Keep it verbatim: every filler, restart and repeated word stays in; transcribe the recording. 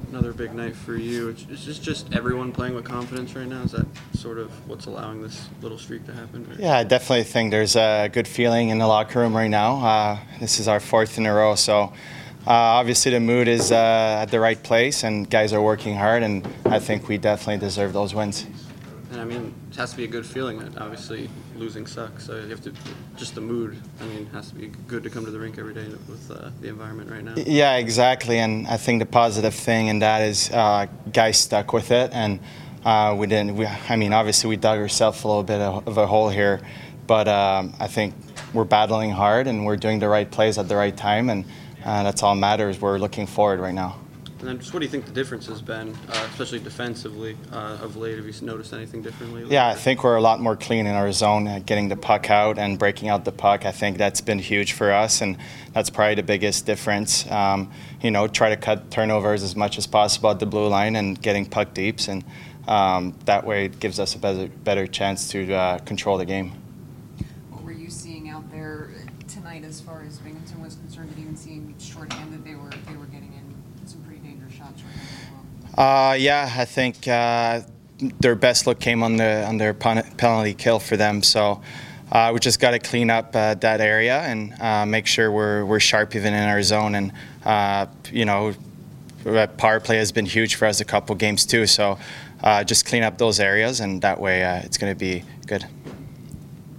another big night for you. It's, it's just just everyone playing with confidence right now. Is that sort of what's allowing this little streak to happen? Or? Yeah, I definitely think there's a good feeling in the locker room right now. Uh, this is our fourth in a row, so uh, obviously the mood is uh, at the right place, and guys are working hard, and I think we definitely deserve those wins. And I mean, it has to be a good feeling. That obviously losing sucks. So you have to just the mood. I mean, it has to be good to come to the rink every day with uh, the environment right now. Yeah, exactly. And I think the positive thing in that is uh, guys stuck with it, and uh, we didn't. We, I mean, obviously we dug ourselves a little bit of a hole here, but um, I think we're battling hard and we're doing the right plays at the right time, and uh, that's all matters. We're looking forward right now. And then just what do you think the difference has been, uh, especially defensively, uh, of late? Have you noticed anything differently? Yeah, I think we're a lot more clean in our zone, uh, getting the puck out and breaking out the puck. I think that's been huge for us, and that's probably the biggest difference. Um, you know, try to cut turnovers as much as possible at the blue line and getting puck deeps, and um, that way it gives us a better, better chance to uh, control the game. What were you seeing out there tonight as far as Binghamton was concerned? Did you even seem shorthanded? They were they were getting in some pretty dangerous shots right now as well. Uh, yeah, I think uh, their best look came on the on their penalty kill for them. So uh, we just got to clean up uh, that area and uh, make sure we're we're sharp even in our zone. And uh, you know, power play has been huge for us a couple games too. So uh, just clean up those areas, and that way uh, it's going to be good.